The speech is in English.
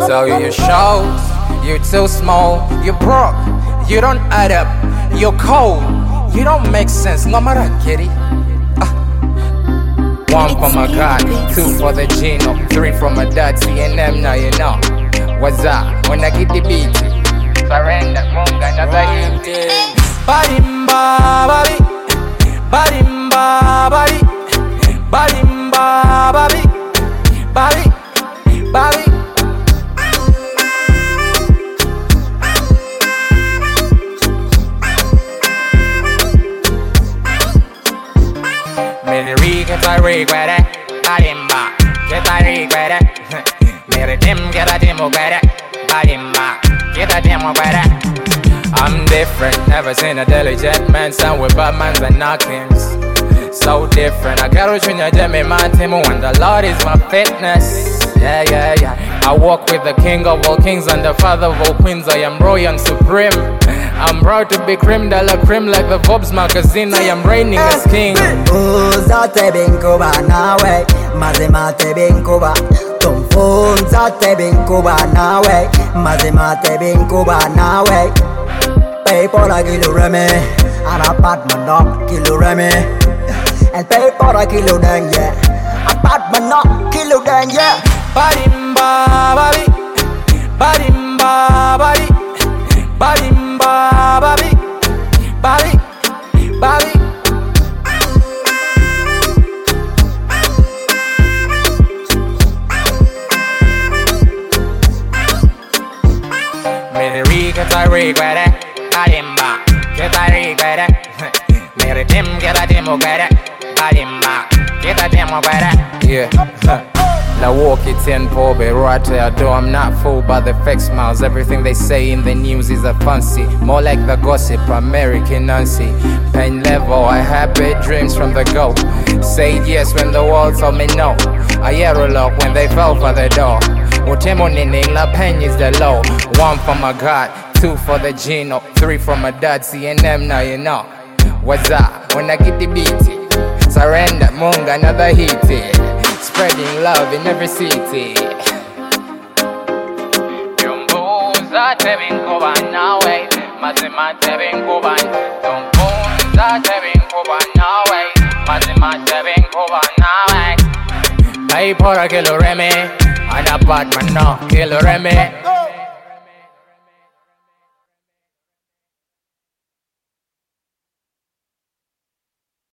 tell you your shows, you're too small, you're broke, you don't add up, you're cold, you don't make sense, ngomara kitty. One for my God, two for the Gino, three for my dad, C&M, now you know. What's up, when I get the beat, surrender, munga, another hit. Barimba, babi, barimba, babi, barimba, babi, babi, babi. Get a regret it, barimba. Get a regret it. Mere dim, get a demo, get it, barimba. Get a demo, get it. I'm different, never seen a diligent man sound with Batmans and knockings. So different, I got to junior Jimmy Mantimo, and the Lord is my fitness. Yeah, yeah, yeah. I walk with the king of all kings and the father of all queens. I am royal and supreme. I'm proud to be creme de la creme like the Forbes magazine. I am reigning as king. Uzate binkuba nawe, mazimate binkuba. Tumfunzate binkuba nawe, mazimate binkuba nawe. Pay por a kilo reme, an apartment no kilo reme. And pay por a kilo dang yeah, apartment no kilo dang yeah. Barimba, babi, barimba, babi, barimba, babi, babi, babi. Mere get a regret it, barimba, get a regret it. Mere dim, get a demo, get it, barimba, get a demo, get it. Yeah. Now walk it in, poor be right there. Though I'm not fooled by the fake smiles. Everything they say in the news is a fancy. More like the gossip, American Nancy. Pain level, I had big dreams from the go. Said yes when the world told me no. I airlock when they fell for the door. Utemonini, la pain is the low. One for my God, two for the Gino, three for my dad, C&M, now you know. What's up, when I get the beat? Surrender, munga, another hit. Spreading love in every city. Yumbuza binkuba nawe, mazimate binkuba. Yumbuza binkuba nawe, mazimate binkuba nawe. Pay por a kilo reme, an apartment no kilo reme.